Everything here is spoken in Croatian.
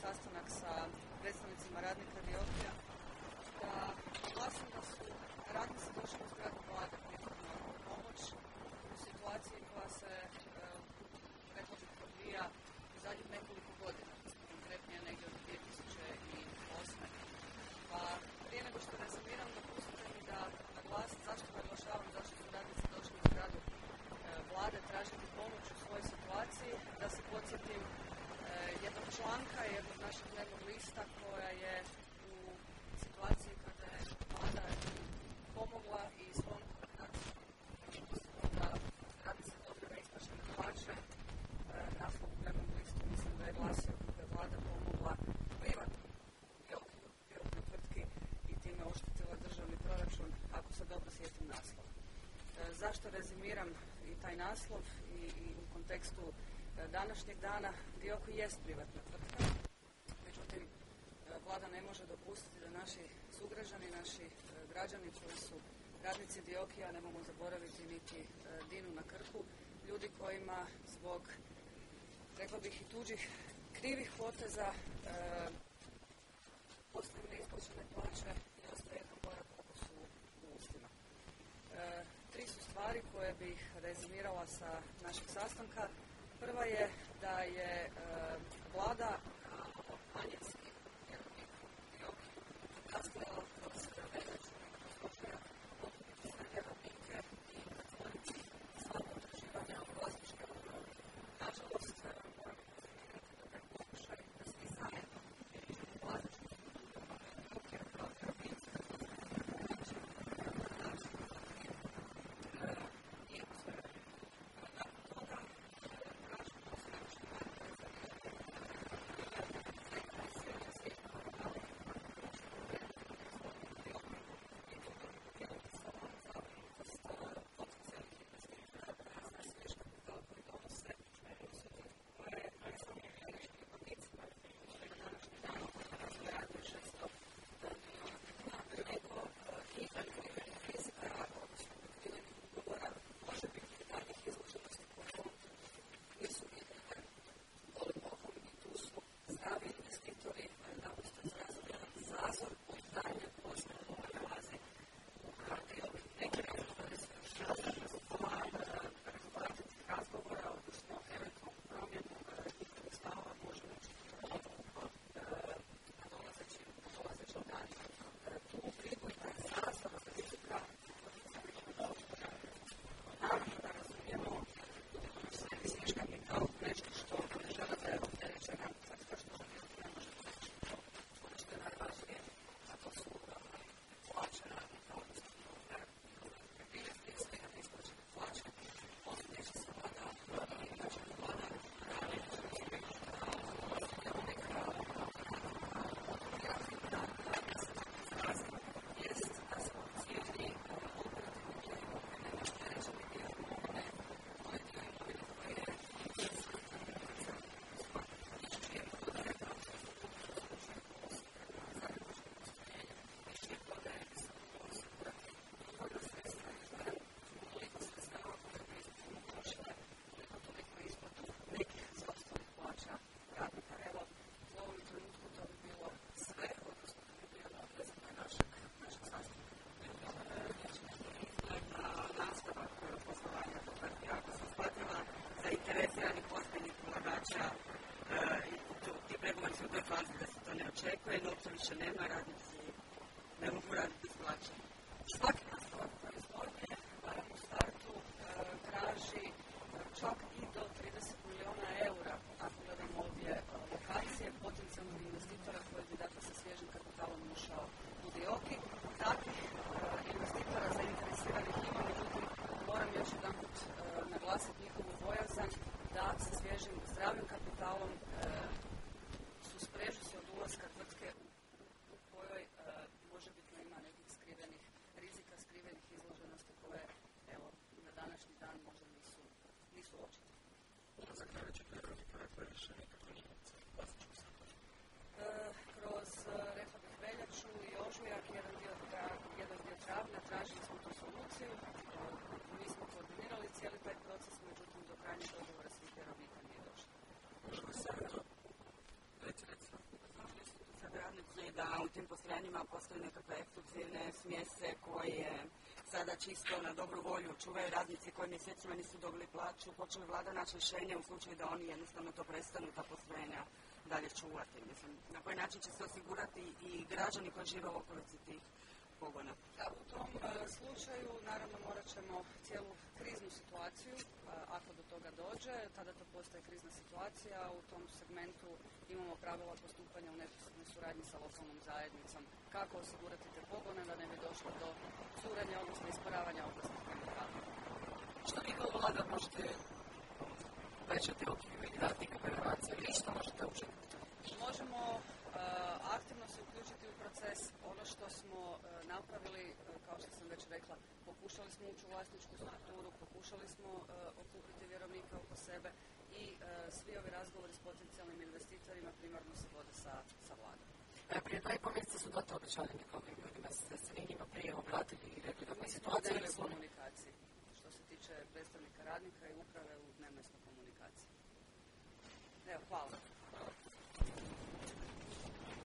sastanak sa predstavnicima radnika Diokija, da naglasim da su radnici došli u zgradu vlade prikupno pomoć u situaciji koja se rekla bih odvija u zadnjih nekoliko godina, konkretnije negdje od 2008. Pa prije nego što rezimiram, dopustite mi da naglasim zašto naglašavam zašto su radnici došli u zgradu vlade tražiti pomoć u svojoj situaciji, da se podsjetim jednog članka, jednog našeg dnevnog lista koja je u situaciji kada je vlada pomogla i svom koordinacijom da radnici dobiva isplaćene plaće. Naslov u dnevnom listu mislim da je glasio kako je vlada pomogla privatnom tvrtki i time oštetila državni proračun, ako se dobro sjetim naslov. Zašto rezimiram i taj naslov i u kontekstu današnjeg dana? Diokij jest privatna tvrtka, međutim vlada ne može dopustiti da naši sugrađani, naši građani koji su radnici Diokija, ne mogu zaboraviti niti Dinu na Krku, ljudi kojima zbog, rekla bih, i tuđih krivih poteza ostaju neisplaćene plaće i ostaje jedan gorak okus u ustima. Tri su stvari koje bih rezimirala sa našeg sastanka. Prva je da je vlada kao manjinski vjerovnik Diokij nastojala kroz veljaču i kroz ožujak okupiti sve vjerovnike i pretvoriti sva potraživanja u vlasničke udjele. Nažalost, moram konstatirati da taj pokušaj da svi zajedno u vlasničkim udjelima Diokija kao vjerovnici nije uspjelo. Nakon toga očekuje, novca više nema, radnici ne mogu raditi bez plaće. Svaki nastavak proizvodnje u startu traži čak i do 30 milijuna eura, ako gledamo ovdje lokacije, potencijalnog investitora koji bi dakle sa svježim kapitalom ušao u Diokij. Takvih investitora zainteresiranih ima, međutim moram još jedanput naglasiti njihovu bojazan da sa svježim zdravim kapitalom susprežu se od ulaska tvrtke u kojoj može biti ima nekih skrivenih rizika, je da u tim postrojenjima postoje nekakve ekskluzivne smjese koje sada čisto na dobru volju čuvaju radnici koji mjesecima nisu dobili plaću. Hoće li vlada naći rješenje u slučaju da oni jednostavno to prestanu, ta postrojenja dalje čuvati? Mislim, na koji način će se osigurati i građani koji žive u okolici tih pogona? U tom slučaju naravno morat ćemo cijelu kriznu situaciju, ako do toga dođe, tada to postaje krizna situacija. U tom segmentu imamo pravila postupanja u neposrednoj suradnji sa lokalnom zajednicom, kako osigurati te pogone da ne bi došlo do curenja, odnosno isporavanja opasnih kemikalija. Što vi kao vlada možete većati okvir i dati intervenciju ili što možete učiniti? Možemo aktivno se uključiti u proces. Ono što smo napravili, kao što sam već rekla, pokušali smo ući u vlasničku strukturu, pokušali smo okupiti vjerovnike oko sebe i svi ovi razgovori s potencijalnim investitorima primarno se vode sa vladom. Prije 2,5 mjeseca su dati obećanje nekovim ljudima, ste se vi njima prije obratili i rekli da je situacija ili su komunikaciji. Što se tiče predstavnika radnika i uprave, u dnevnoj smo komunikaciji. Evo, hvala.